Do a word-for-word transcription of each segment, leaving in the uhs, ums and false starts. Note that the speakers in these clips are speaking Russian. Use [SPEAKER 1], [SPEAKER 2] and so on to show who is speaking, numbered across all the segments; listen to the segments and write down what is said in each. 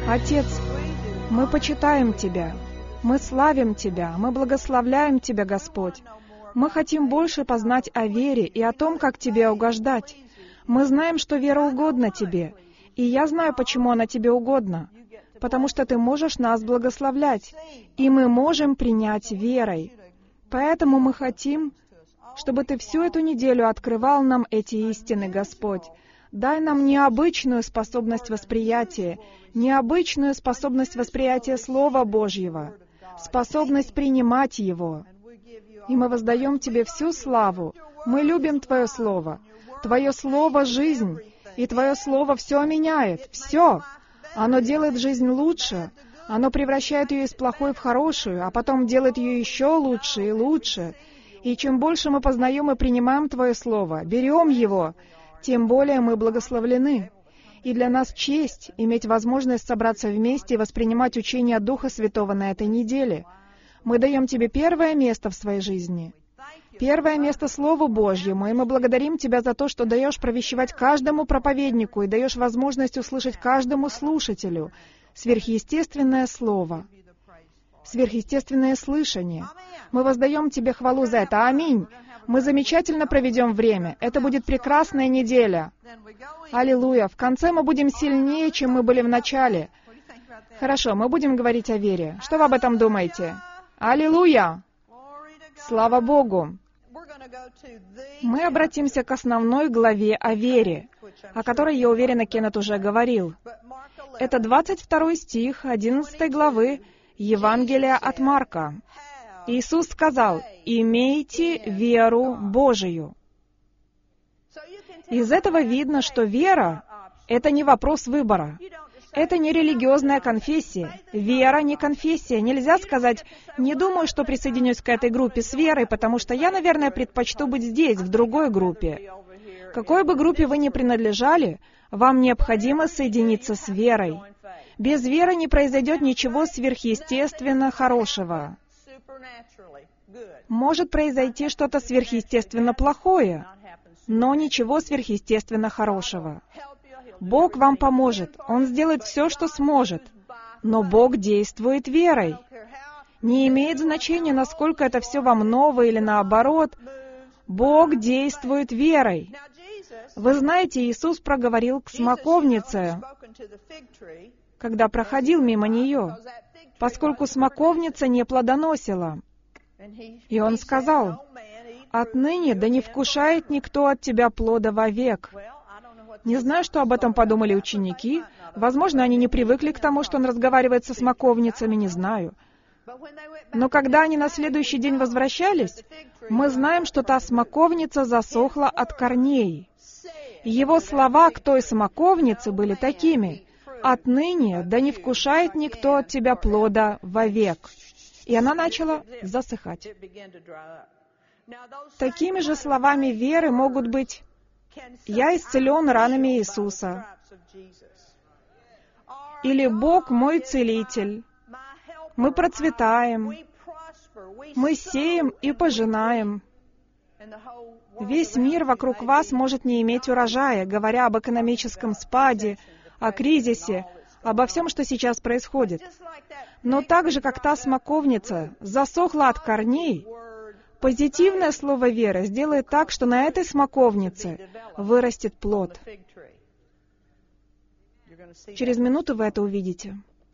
[SPEAKER 1] Отец, мы почитаем Тебя, мы славим Тебя, мы благословляем Тебя, Господь. Мы хотим больше познать о вере и о том, как Тебе угождать. Мы знаем, что вера угодна Тебе, и я знаю, почему она Тебе угодна. Потому что Ты можешь нас благословлять, и мы можем принять верой. Поэтому мы хотим, чтобы Ты всю эту неделю открывал нам эти истины, Господь. Дай нам необычную способность восприятия, необычную способность восприятия Слова Божьего, способность принимать Его. И мы воздаем Тебе всю славу. Мы любим Твое Слово. Твое Слово — жизнь, и Твое Слово все меняет, все. Оно делает жизнь лучше, оно превращает ее из плохой в хорошую, а потом делает ее еще лучше и лучше. И чем больше мы познаем и принимаем Твое Слово, берем его, тем более мы благословлены. И для нас честь иметь возможность собраться вместе и воспринимать учение Духа Святого на этой неделе. Мы даем Тебе первое место в своей жизни. Первое место Слову Божьему, и мы благодарим Тебя за то, что даешь провещевать каждому проповеднику и даешь возможность услышать каждому слушателю сверхъестественное Слово, сверхъестественное слышание. Мы воздаем Тебе хвалу за это. Аминь. Мы замечательно проведем время. Это будет прекрасная неделя. Аллилуйя. В конце мы будем сильнее, чем мы были в начале. Хорошо, мы будем говорить о вере. Что вы об этом думаете? Аллилуйя. Слава Богу. Мы обратимся к основной главе о вере, о которой, я уверена, Кеннет уже говорил. Это двадцать второй стих одиннадцатой главы Евангелия от Марка. Иисус сказал: «Имейте веру Божию». Из этого видно, что вера — это не вопрос выбора. Это не религиозная конфессия. Вера не конфессия. Нельзя сказать: «Не думаю, что присоединюсь к этой группе с верой, потому что я, наверное, предпочту быть здесь, в другой группе». Какой бы группе вы ни принадлежали, вам необходимо соединиться с верой. Без веры не произойдет ничего сверхъестественно хорошего. Может произойти что-то сверхъестественно плохое, но ничего сверхъестественно хорошего. Бог вам поможет, Он сделает все, что сможет, но Бог действует верой. Не имеет значения, насколько это все вам ново или наоборот, Бог действует верой. Вы знаете, Иисус проговорил к смоковнице, когда проходил мимо нее, поскольку смоковница не плодоносила. И Он сказал: «Отныне да не вкушает никто от тебя плода вовек». Не знаю, что об этом подумали ученики. Возможно, они не привыкли к тому, что Он разговаривает со смоковницами, не знаю. Но когда они на следующий день возвращались, мы знаем, что та смоковница засохла от корней. Его слова к той смоковнице были такими: «Отныне да не вкушает никто от тебя плода вовек». И она начала засыхать. Такими же словами веры могут быть: «Я исцелен ранами Иисуса», или «Бог мой целитель», «Мы процветаем», «Мы сеем и пожинаем». Весь мир вокруг вас может не иметь урожая, говоря об экономическом спаде, о кризисе, обо всем, что сейчас происходит. Но так же, как та смоковница засохла от корней, позитивное слово веры сделает так, что на этой смоковнице вырастет плод. Через минуту вы это увидите.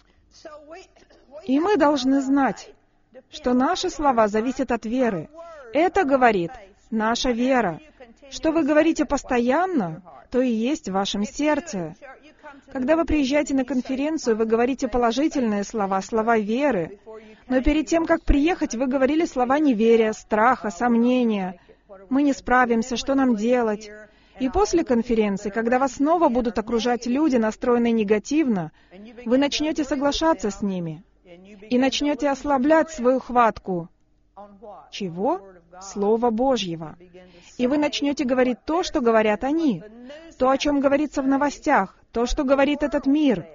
[SPEAKER 1] И мы должны знать, что наши слова зависят от веры. Это говорит наша вера. Что вы говорите постоянно, то и есть в вашем сердце. Когда вы приезжаете на конференцию, вы говорите положительные слова, слова веры. Но перед тем, как приехать, вы говорили слова неверия, страха, сомнения. Мы не справимся, что нам делать? И после конференции, когда вас снова будут окружать люди, настроенные негативно, вы начнете соглашаться с ними и начнете ослаблять свою хватку. Чего? Слова Божьего. И вы начнете говорить то, что говорят они, то, о чем говорится в новостях, то, что говорит этот мир.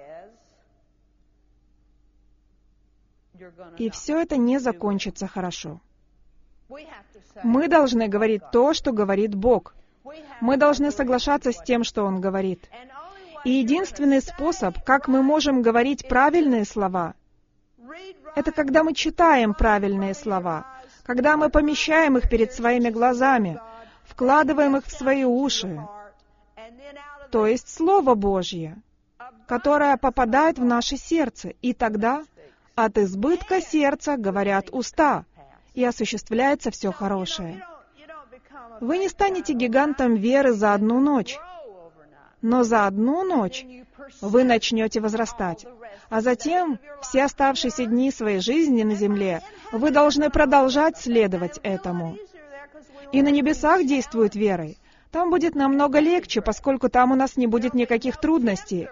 [SPEAKER 1] И все это не закончится хорошо. Мы должны говорить то, что говорит Бог. Мы должны соглашаться с тем, что Он говорит. И единственный способ, как мы можем говорить правильные слова, это когда мы читаем правильные слова, когда мы помещаем их перед своими глазами, вкладываем их в свои уши, то есть Слово Божье, которое попадает в наше сердце, и тогда от избытка сердца говорят уста, и осуществляется все хорошее. Вы не станете гигантом веры за одну ночь, но за одну ночь вы начнете возрастать, а затем все оставшиеся дни своей жизни на земле вы должны продолжать следовать этому. И на небесах действует верой. Там будет намного легче, поскольку там у нас не будет никаких трудностей.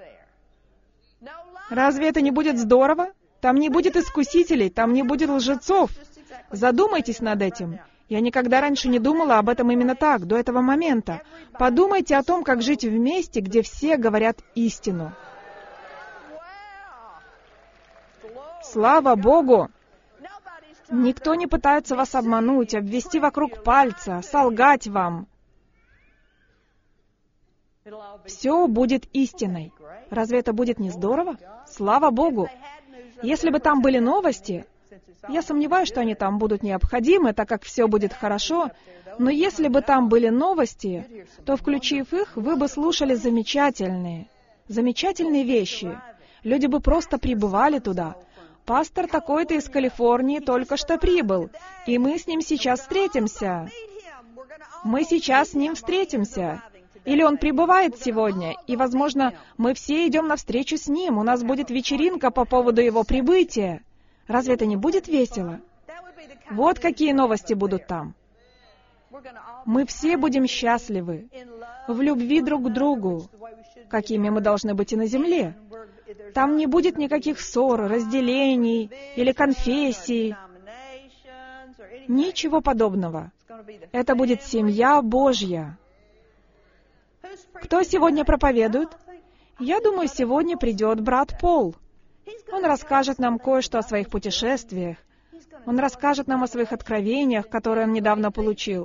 [SPEAKER 1] Разве это не будет здорово? Там не будет искусителей, там не будет лжецов. Задумайтесь над этим. Я никогда раньше не думала об этом именно так, до этого момента. Подумайте о том, как жить в месте, где все говорят истину. Слава Богу! Никто не пытается вас обмануть, обвести вокруг пальца, солгать вам. Все будет истиной. Разве это будет не здорово? Слава Богу! Если бы там были новости, я сомневаюсь, что они там будут необходимы, так как все будет хорошо, но если бы там были новости, то, включив их, вы бы слушали замечательные, замечательные вещи. Люди бы просто прибывали туда. Пастор такой-то из Калифорнии только что прибыл, и мы с ним сейчас встретимся. Мы сейчас с ним встретимся. Или он прибывает сегодня, и, возможно, мы все идем навстречу с ним, у нас будет вечеринка по поводу его прибытия. Разве это не будет весело? Вот какие новости будут там. Мы все будем счастливы, в любви друг к другу, какими мы должны быть и на земле. Там не будет никаких ссор, разделений или конфессий. Ничего подобного. Это будет семья Божья. Кто сегодня проповедует? Я думаю, сегодня придет брат Пол. Он расскажет нам кое-что о своих путешествиях. Он расскажет нам о своих откровениях, которые он недавно получил.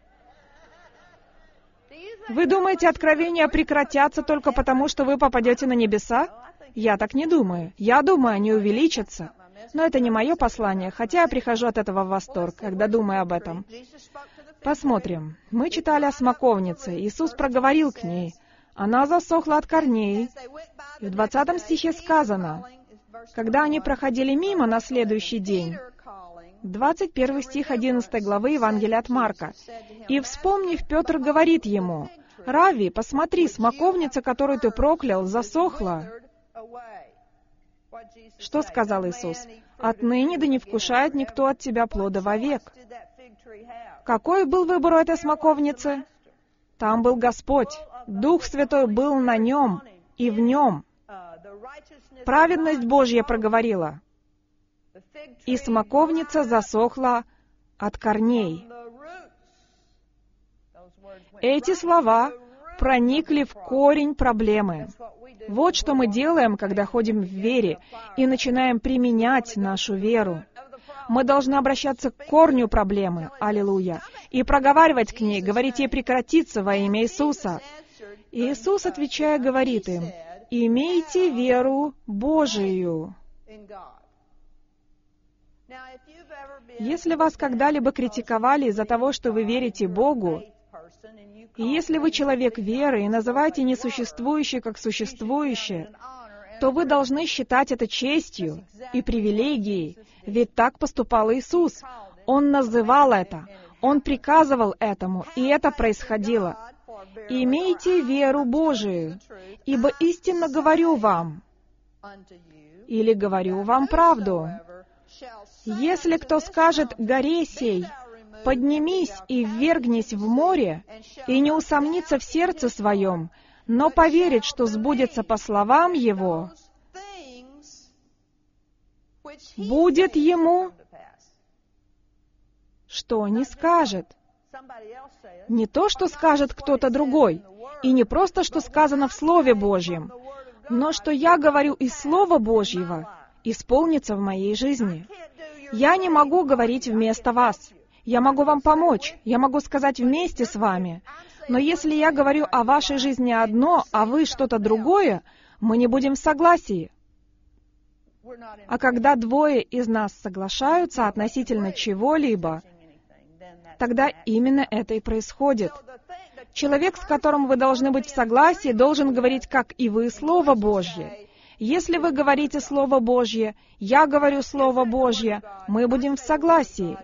[SPEAKER 1] Вы думаете, откровения прекратятся только потому, что вы попадете на небеса? Я так не думаю. Я думаю, они увеличатся. Но это не мое послание, хотя я прихожу от этого в восторг, когда думаю об этом. Посмотрим. Мы читали о смоковнице. Иисус проговорил к ней. Она засохла от корней. И в двадцатом стихе сказано, когда они проходили мимо на следующий день, двадцать первый стих одиннадцатой главы Евангелия от Марка. «И, вспомнив, Петр говорит ему, «Равви, посмотри, смоковница, которую ты проклял, засохла». Что сказал Иисус? «Отныне да не вкушает никто от тебя плода вовек». Какой был выбор у этой смоковницы? Там был Господь. Дух Святой был на нем и в нем. Праведность Божья проговорила. И смоковница засохла от корней. Эти слова проникли в корень проблемы. Вот что мы делаем, когда ходим в вере и начинаем применять нашу веру. Мы должны обращаться к корню проблемы, аллилуйя, и проговаривать к ней, говорить ей прекратиться во имя Иисуса. И Иисус, отвечая, говорит им, «Имейте веру Божию». Если вас когда-либо критиковали из-за того, что вы верите Богу, и если вы человек веры и называете несуществующее как существующее, то вы должны считать это честью и привилегией, ведь так поступал Иисус. Он называл это, Он приказывал этому, и это происходило. «Имейте веру Божию, ибо истинно говорю вам, или говорю вам правду. Если кто скажет горе сей, поднимись и ввергнись в море, и не усомнится в сердце своем, но поверит, что сбудется по словам его, будет ему, что не скажет». Не то, что скажет кто-то другой, и не просто, что сказано в Слове Божьем, но что я говорю из Слова Божьего, исполнится в моей жизни. Я не могу говорить вместо вас. Я могу вам помочь, я могу сказать вместе с вами. Но если я говорю о вашей жизни одно, а вы что-то другое, мы не будем в согласии. А когда двое из нас соглашаются относительно чего-либо, тогда именно это и происходит. Человек, с которым вы должны быть в согласии, должен говорить, как и вы, Слово Божье. Если вы говорите Слово Божье, я говорю Слово Божье, мы будем в согласии.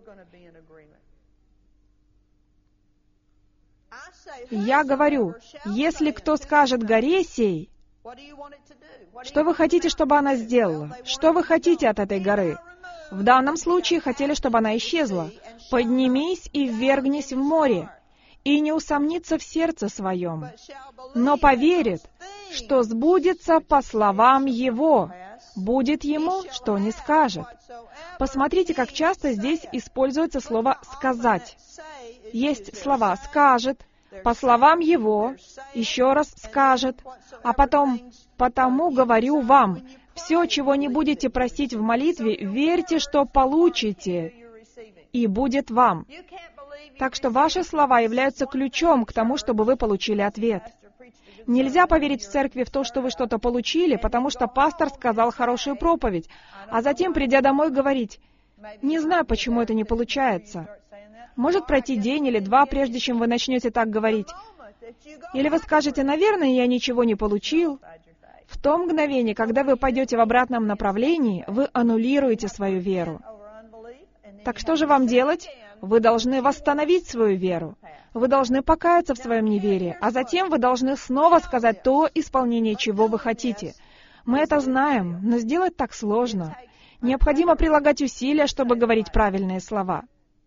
[SPEAKER 1] Я говорю, если кто скажет горе сей, что вы хотите, чтобы она сделала? Что вы хотите от этой горы? В данном случае хотели, чтобы она исчезла. «Поднимись и ввергнись в море, и не усомнится в сердце своем, но поверит, что сбудется по словам его, будет ему, что не скажет». Посмотрите, как часто здесь используется слово «сказать». Есть слова «скажет», «по словам его», еще раз «скажет», а потом «потому говорю вам». Все, чего не будете просить в молитве, верьте, что получите, и будет вам. Так что ваши слова являются ключом к тому, чтобы вы получили ответ. Нельзя поверить в церкви в то, что вы что-то получили, потому что пастор сказал хорошую проповедь, а затем, придя домой, говорить: «Не знаю, почему это не получается». Может пройти день или два, прежде чем вы начнете так говорить. Или вы скажете: «Наверное, я ничего не получил». В то мгновение, когда вы пойдете в обратном направлении, вы аннулируете свою веру. Так что же вам делать? Вы должны восстановить свою веру. Вы должны покаяться в своем неверии, а затем вы должны снова сказать то, исполнение чего вы хотите. Мы это знаем, но сделать так сложно. Необходимо прилагать усилия, чтобы говорить правильные слова.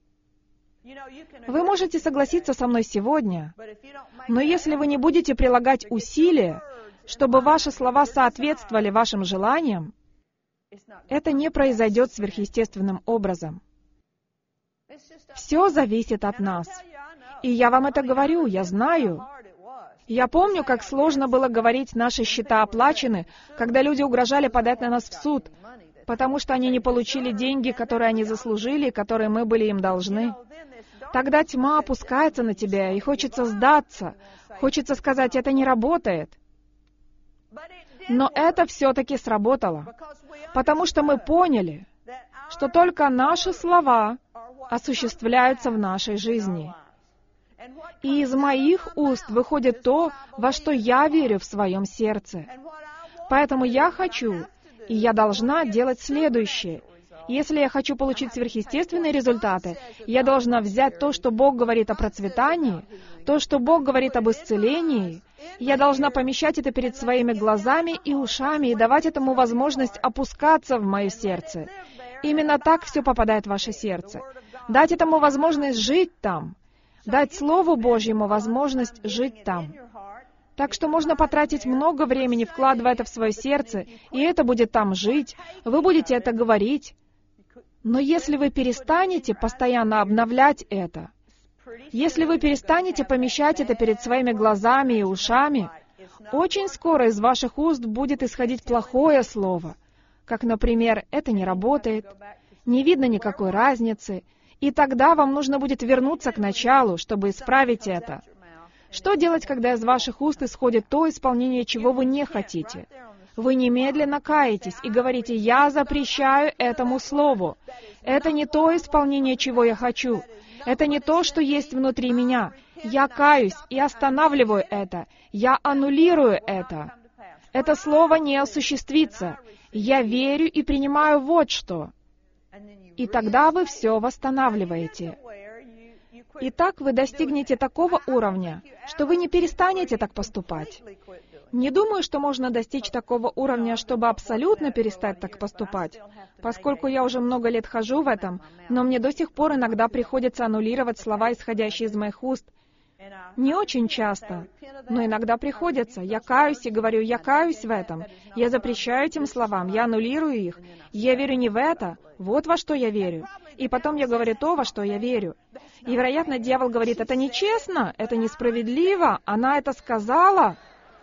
[SPEAKER 1] Вы можете согласиться со мной сегодня, но если вы не будете прилагать усилия, чтобы ваши слова соответствовали вашим желаниям, это не произойдет сверхъестественным образом. Все зависит от нас. И я вам это говорю, я знаю. Я помню, как сложно было говорить «наши счета оплачены», когда люди угрожали подать на нас в суд, потому что они не получили деньги, которые они заслужили, которые мы были им должны. Тогда тьма опускается на тебя, и хочется сдаться, хочется сказать: «Это не работает». Но это все-таки сработало, потому что мы поняли, что только наши слова осуществляются в нашей жизни. И из моих уст выходит то, во что я верю в своем сердце. Поэтому я хочу, и я должна делать следующее. Если я хочу получить сверхъестественные результаты, я должна взять то, что Бог говорит о процветании, то, что Бог говорит об исцелении. Я должна помещать это перед своими глазами и ушами и давать этому возможность опускаться в мое сердце. Именно так все попадает в ваше сердце. Дать этому возможность жить там. Дать Слову Божьему возможность жить там. Так что можно потратить много времени, вкладывая это в свое сердце, и это будет там жить, вы будете это говорить. Но если вы перестанете постоянно обновлять это, если вы перестанете помещать это перед своими глазами и ушами, очень скоро из ваших уст будет исходить плохое слово, как, например, «это не работает», «не видно никакой разницы», и тогда вам нужно будет вернуться к началу, чтобы исправить это. Что делать, когда из ваших уст исходит то исполнение, чего вы не хотите? Вы немедленно каетесь и говорите: «Я запрещаю этому слову. Это не то исполнение, чего я хочу. Это не то, что есть внутри меня. Я каюсь и останавливаю это. Я аннулирую это. Это слово не осуществится. Я верю и принимаю вот что». И тогда вы все восстанавливаете. И так вы достигнете такого уровня, что вы не перестанете так поступать. Не думаю, что можно достичь такого уровня, чтобы абсолютно перестать так поступать, поскольку я уже много лет хожу в этом, но мне до сих пор иногда приходится аннулировать слова, исходящие из моих уст. Не очень часто, но иногда приходится. Я каюсь и говорю: «Я каюсь в этом. Я запрещаю этим словам, я аннулирую их. Я верю не в это, вот во что я верю». И потом я говорю то, во что я верю. И, вероятно, дьявол говорит: «Это нечестно, это несправедливо, она это сказала».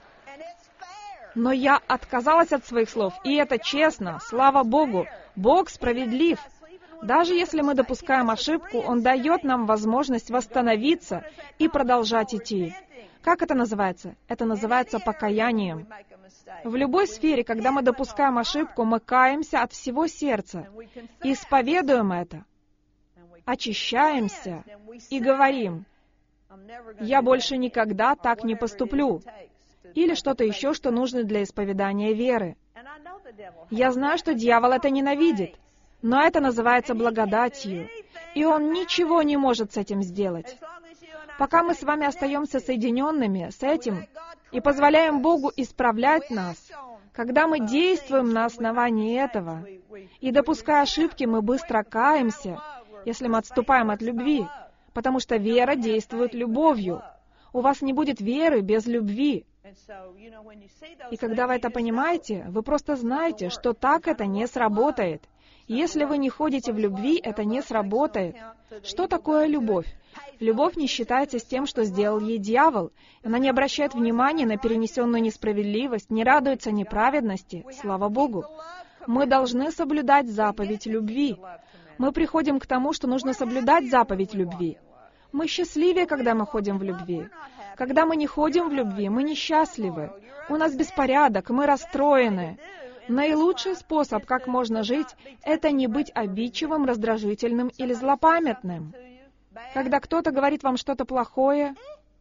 [SPEAKER 1] Но я отказалась от своих слов, и это честно, слава Богу. Бог справедлив. Даже если мы допускаем ошибку, Он дает нам возможность восстановиться и продолжать идти. Как это называется? Это называется покаянием. В любой сфере, когда мы допускаем ошибку, мы каемся от всего сердца, исповедуем это, очищаемся и говорим: «Я больше никогда так не поступлю». Или что-то еще, что нужно для исповедания веры. Я знаю, что дьявол это ненавидит, но это называется благодатью, и он ничего не может с этим сделать. Пока мы с вами остаемся соединенными с этим и позволяем Богу исправлять нас, когда мы действуем на основании этого, и допуская ошибки, мы быстро каемся, если мы отступаем от любви, потому что вера действует любовью. У вас не будет веры без любви. И когда вы это понимаете, вы просто знаете, что так это не сработает. Если вы не ходите в любви, это не сработает. Что такое любовь? Любовь не считается с тем, что сделал ей дьявол. Она не обращает внимания на перенесенную несправедливость, не радуется неправедности. Слава Богу. Мы должны соблюдать заповедь любви. Мы приходим к тому, что нужно соблюдать заповедь любви. Мы счастливее, когда мы ходим в любви. Когда мы не ходим в любви, мы несчастливы. У нас беспорядок, мы расстроены. Наилучший способ, как можно жить, это не быть обидчивым, раздражительным или злопамятным. Когда кто-то говорит вам что-то плохое,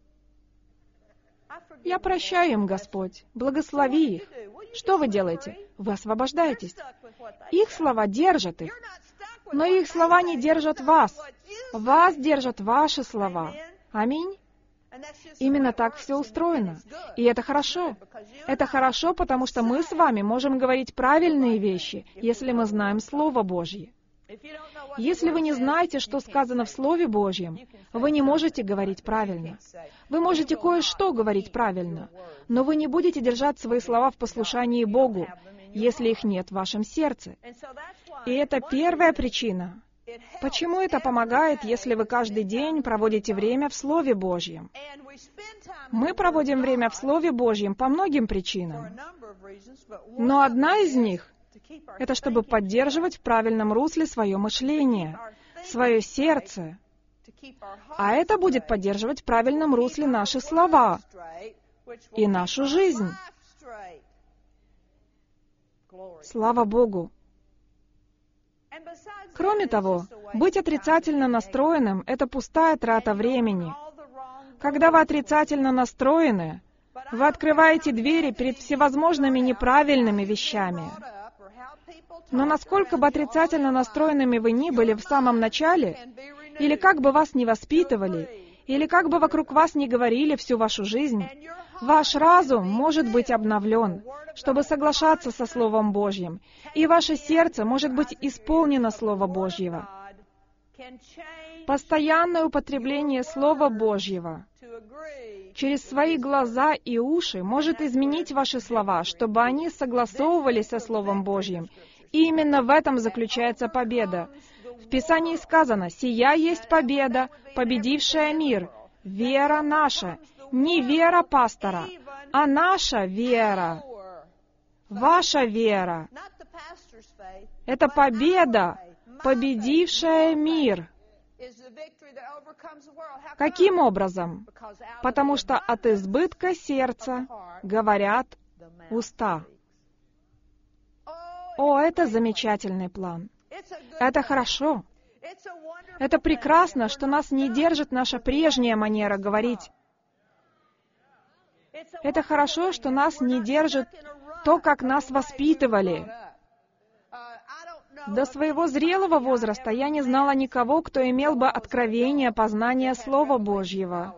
[SPEAKER 1] «Я прощаю им, Господь, благослови их». Что вы делаете? Вы освобождаетесь. Их слова держат их. Но их слова не держат вас. Вас держат ваши слова. Аминь. Именно так все устроено. И это хорошо. Это хорошо, потому что мы с вами можем говорить правильные вещи, если мы знаем Слово Божье. Если вы не знаете, что сказано в Слове Божьем, вы не можете говорить правильно. Вы можете кое-что говорить правильно, но вы не будете держать свои слова в послушании Богу, если их нет в вашем сердце. И это первая причина. Почему это помогает, если вы каждый день проводите время в Слове Божьем? Мы проводим время в Слове Божьем по многим причинам. Но одна из них — это чтобы поддерживать в правильном русле свое мышление, свое сердце. А это будет поддерживать в правильном русле наши слова и нашу жизнь. Слава Богу! Кроме того, быть отрицательно настроенным — это пустая трата времени. Когда вы отрицательно настроены, вы открываете двери перед всевозможными неправильными вещами. Но насколько бы отрицательно настроенными вы ни были в самом начале, или как бы вас ни воспитывали, или как бы вокруг вас ни говорили всю вашу жизнь, ваш разум может быть обновлен, чтобы соглашаться со Словом Божьим, и ваше сердце может быть исполнено Слова Божьего. Постоянное употребление Слова Божьего через свои глаза и уши может изменить ваши слова, чтобы они согласовывались со Словом Божьим. И именно в этом заключается победа. В Писании сказано: «Сия есть победа, победившая мир, вера наша». Не вера пастора, а наша вера. Ваша вера. Это победа, победившая мир. Каким образом? Потому что от избытка сердца говорят уста. О, это замечательный план. Это хорошо. Это прекрасно, что нас не держит наша прежняя манера говорить. Это хорошо, что нас не держит то, как нас воспитывали. До своего зрелого возраста я не знала никого, кто имел бы откровение познания Слова Божьего.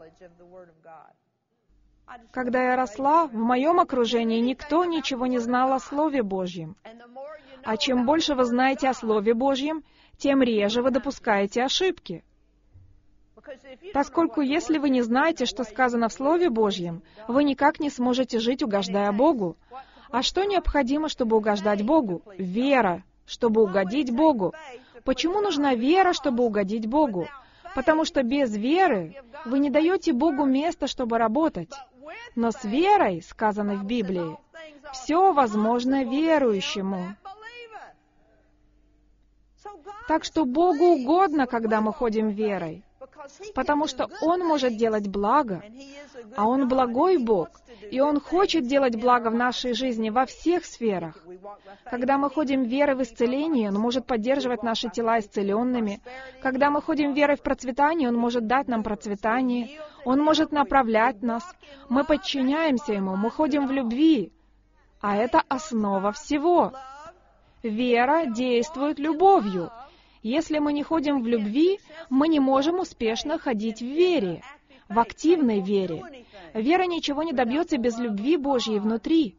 [SPEAKER 1] Когда я росла, в моем окружении никто ничего не знал о Слове Божьем. А чем больше вы знаете о Слове Божьем, тем реже вы допускаете ошибки. Поскольку если вы не знаете, что сказано в Слове Божьем, вы никак не сможете жить, угождая Богу. А что необходимо, чтобы угождать Богу? Вера, чтобы угодить Богу. Почему нужна вера, чтобы угодить Богу? Потому что без веры вы не даете Богу места, чтобы работать. Но с верой, сказано в Библии, все возможно верующему. Так что Богу угодно, когда мы ходим верой, потому что Он может делать благо, а Он благой Бог, и Он хочет делать благо в нашей жизни во всех сферах. Когда мы ходим верой в исцеление, Он может поддерживать наши тела исцеленными. Когда мы ходим верой в процветание, Он может дать нам процветание. Он может направлять нас. Мы подчиняемся Ему, мы ходим в любви. А это основа всего. Вера действует любовью. Если мы не ходим в любви, мы не можем успешно ходить в вере, в активной вере. Вера ничего не добьется без любви Божьей внутри.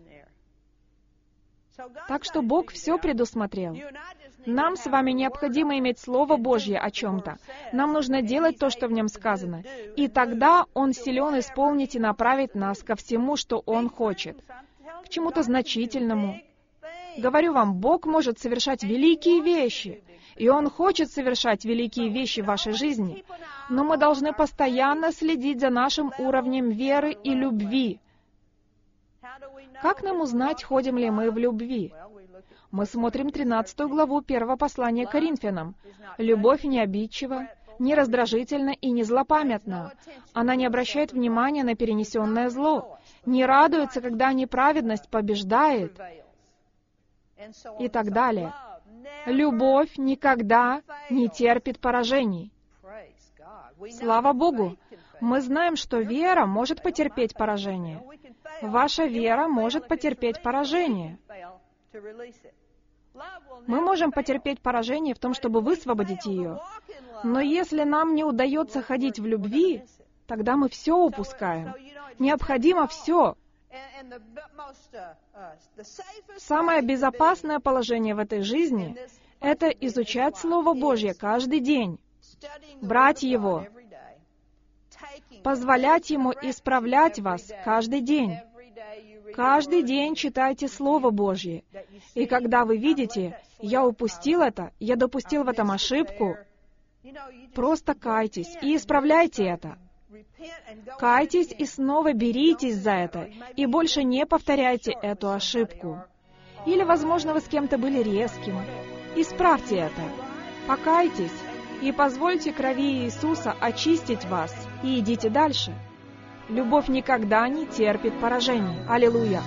[SPEAKER 1] Так что Бог все предусмотрел. Нам с вами необходимо иметь Слово Божье о чем-то. Нам нужно делать то, что в нем сказано. И тогда Он силен исполнить и направить нас ко всему, что Он хочет. К чему-то значительному. Говорю вам, Бог может совершать великие вещи. И Он хочет совершать великие вещи в вашей жизни. Но мы должны постоянно следить за нашим уровнем веры и любви. Как нам узнать, ходим ли мы в любви? Мы смотрим тринадцатую главу первого послания к Коринфянам. Любовь не обидчива, не раздражительна и не злопамятна. Она не обращает внимания на перенесенное зло, не радуется, когда неправедность побеждает, и так далее. Любовь никогда не терпит поражений. Слава Богу! Мы знаем, что вера может потерпеть поражение. Ваша вера может потерпеть поражение. Мы можем потерпеть поражение в том, чтобы высвободить ее. Но если нам не удается ходить в любви, тогда мы все упускаем. Необходимо все. Самое безопасное положение в этой жизни — это изучать Слово Божье каждый день, брать его, позволять Ему исправлять вас каждый день. Каждый день читайте Слово Божье. И когда вы видите, я упустил это, я допустил в этом ошибку, просто кайтесь и исправляйте это. Кайтесь и снова беритесь за это, и больше не повторяйте эту ошибку. Или, возможно, вы с кем-то были резким. Исправьте это. Покайтесь и позвольте крови Иисуса очистить вас, и идите дальше. Любовь никогда не терпит поражений. Аллилуйя!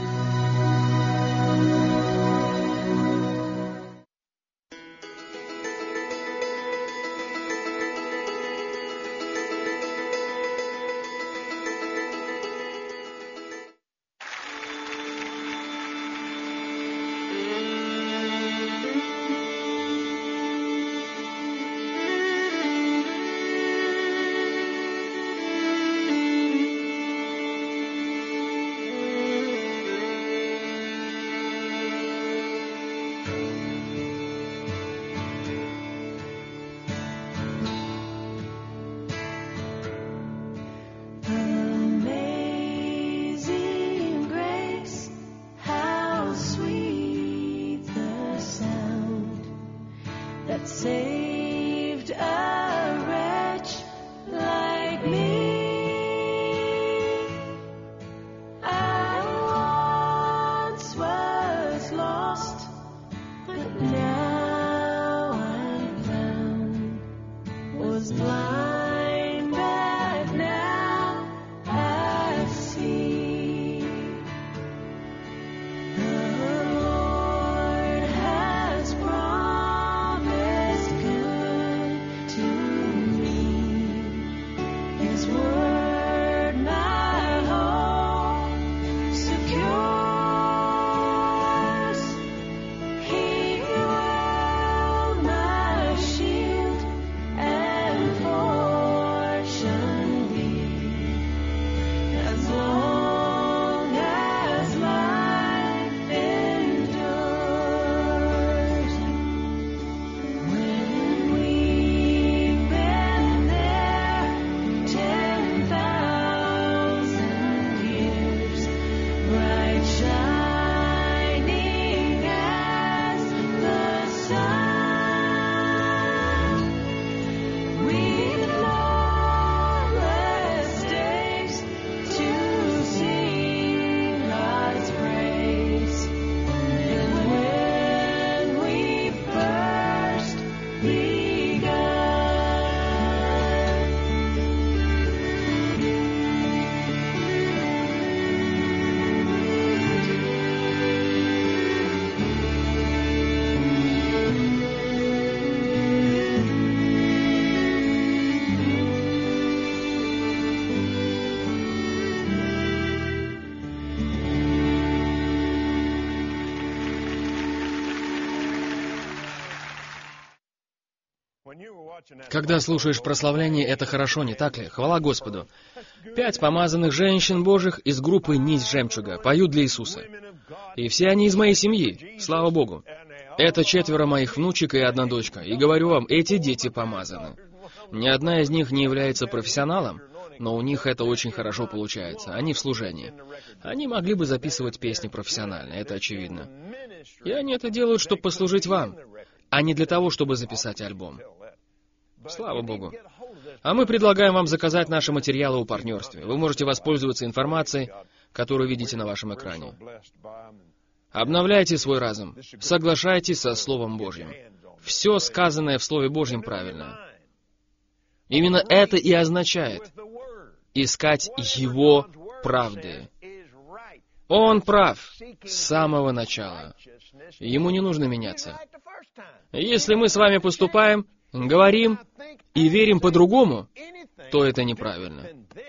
[SPEAKER 2] Когда слушаешь прославление, это хорошо, не так ли? Хвала Господу. Пять помазанных женщин Божьих из группы «Нить жемчуга» поют для Иисуса. И все они из моей семьи, слава Богу. Это четверо моих внучек и одна дочка. И говорю вам, эти дети помазаны. Ни одна из них не является профессионалом, но у них это очень хорошо получается. Они в служении. Они могли бы записывать песни профессионально, это очевидно. И они это делают, чтобы послужить вам, а не для того, чтобы записать альбом. Слава Богу. А мы предлагаем вам заказать наши материалы у партнерства. Вы можете воспользоваться информацией, которую видите на вашем экране. Обновляйте свой разум. Соглашайтесь со Словом Божьим. Все сказанное в Слове Божьем правильно. Именно это и означает искать Его правды. Он прав с самого начала. Ему не нужно меняться. Если мы с вами поступаем, говорим и верим по-другому, то это неправильно.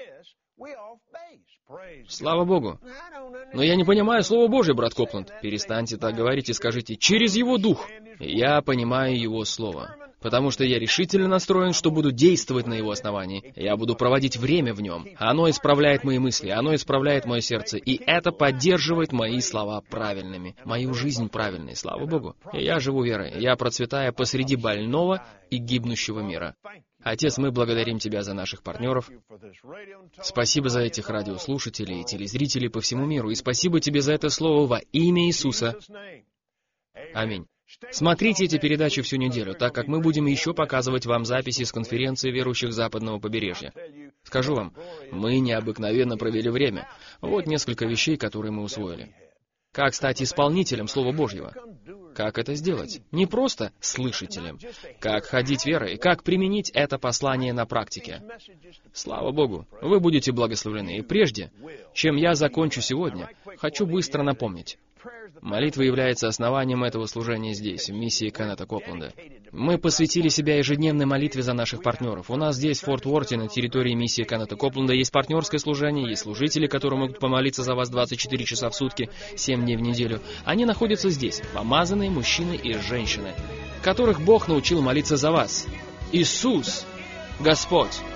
[SPEAKER 2] Слава Богу. Но я не понимаю Слово Божье, брат Копланд. Перестаньте так говорить и скажите, через Его Дух. Я понимаю Его Слово. Потому что я решительно настроен, что буду действовать на его основании. Я буду проводить время в нем. Оно исправляет мои мысли, оно исправляет мое сердце, и это поддерживает мои слова правильными, мою жизнь правильной, слава Богу. И я живу верой, я процветаю посреди больного и гибнущего мира. Отец, мы благодарим Тебя за наших партнеров. Спасибо за этих радиослушателей и телезрителей по всему миру, и спасибо Тебе за это слово во имя Иисуса. Аминь. Смотрите эти передачи всю неделю, так как мы будем еще показывать вам записи с конференции верующих западного побережья. Скажу вам, мы необыкновенно провели время. Вот несколько вещей, которые мы усвоили. Как стать исполнителем Слова Божьего? Как это сделать? Не просто слышателем. Как ходить верой? Как применить это послание на практике? Слава Богу, вы будете благословлены. И прежде, чем я закончу сегодня, хочу быстро напомнить. Молитва является основанием этого служения здесь, в миссии Кеннета Копланда. Мы посвятили себя ежедневной молитве за наших партнеров. У нас здесь, в Форт Уорте, на территории миссии Кеннета Копланда, есть партнерское служение, есть служители, которые могут помолиться за вас двадцать четыре часа в сутки, семь дней в неделю. Они находятся здесь, помазанные мужчины и женщины, которых Бог научил молиться за вас. Иисус, Господь.